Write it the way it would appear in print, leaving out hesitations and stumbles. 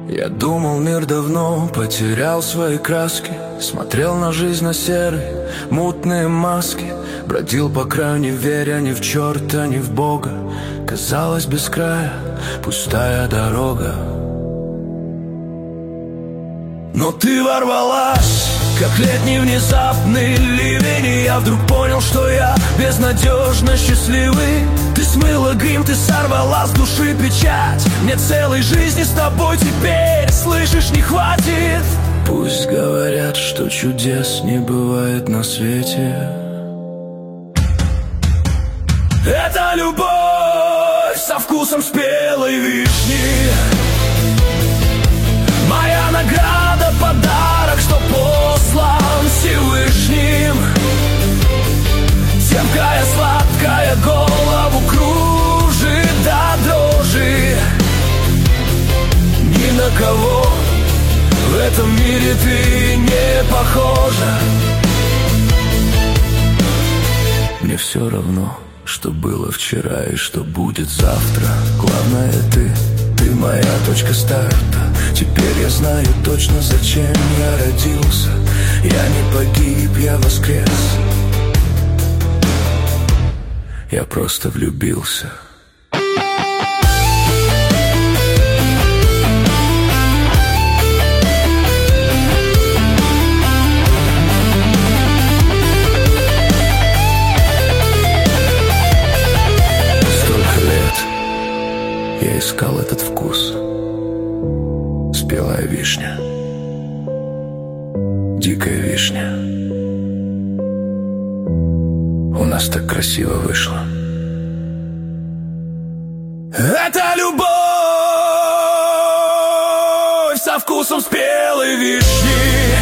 Я думал, мир давно потерял свои краски, смотрел на жизнь на серые, мутные маски, бродил по краю, не веря ни в черта, ни в Бога. Казалось, без края пустая дорога. Но ты ворвалась, как летний внезапный ливень, и я вдруг понял, что я безнадежно счастливый. Ты смыла грим, ты сорвала с души печать. Мне целой жизни с тобой теперь, слышишь, не хватит. Пусть говорят, что чудес не бывает на свете. Это любовь со вкусом спелой вишни. Моя награда, подарок, что послан Всевышним. Терпкая, сладкая, голову кружит до дрожи. Ни на кого в этом мире ты не похожа. Мне все равно, что было вчера и что будет завтра. Главное ты моя точка старта. Теперь я знаю точно, зачем я родился. Я не погиб, я воскрес. Я просто влюбился. Столько лет я искал этот вкус. Спелая вишня, дикая вишня. У нас так красиво вышло. Это любовь со вкусом спелой вишни.